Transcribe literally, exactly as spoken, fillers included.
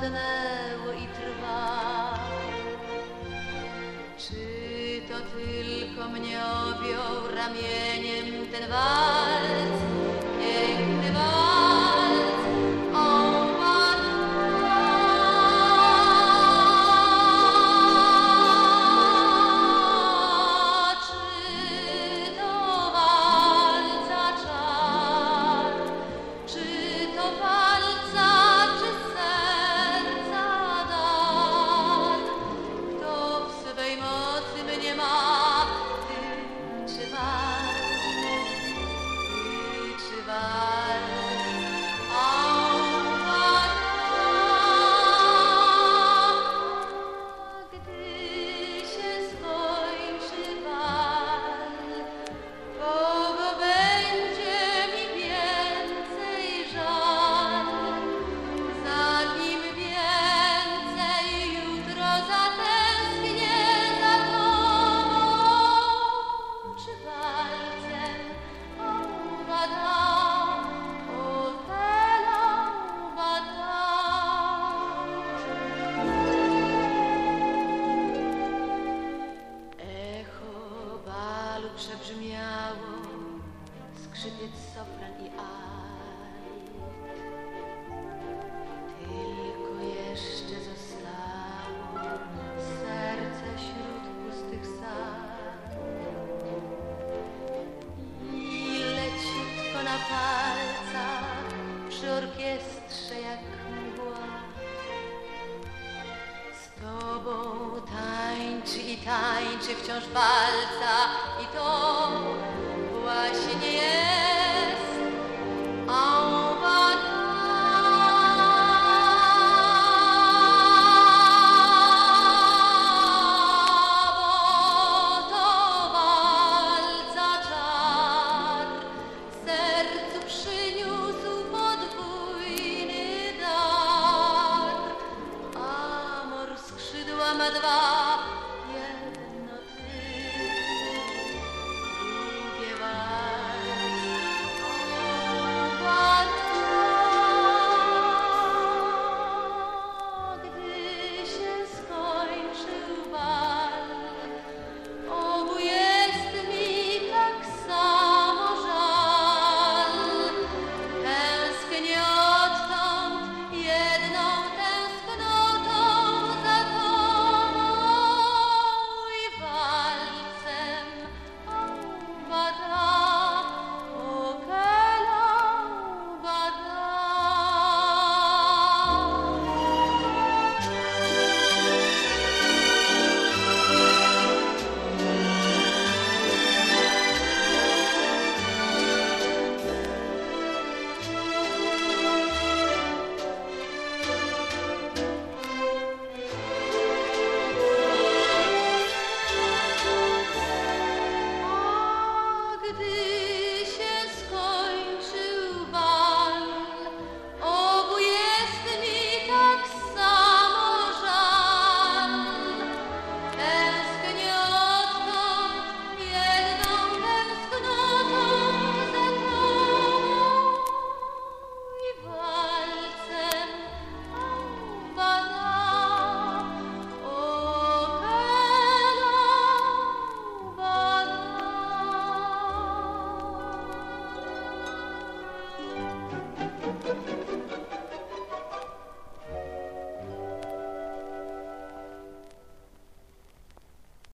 chłodnęło i trwa. Czy to tylko mnie objął ramieniem ten walc, piękny walc, o przebrzmiało skrzypiec, sopran i alt. Tylko jeszcze zostało serce wśród pustych sal. I leciutko na palcach przy orkiestrze jak mgła z tobą tańczy i tańczy wciąż walca, i to właśnie jest en bataille. Bo to walca czar sercu przyniósł podwójny dar. Amor skrzydła ma dwa,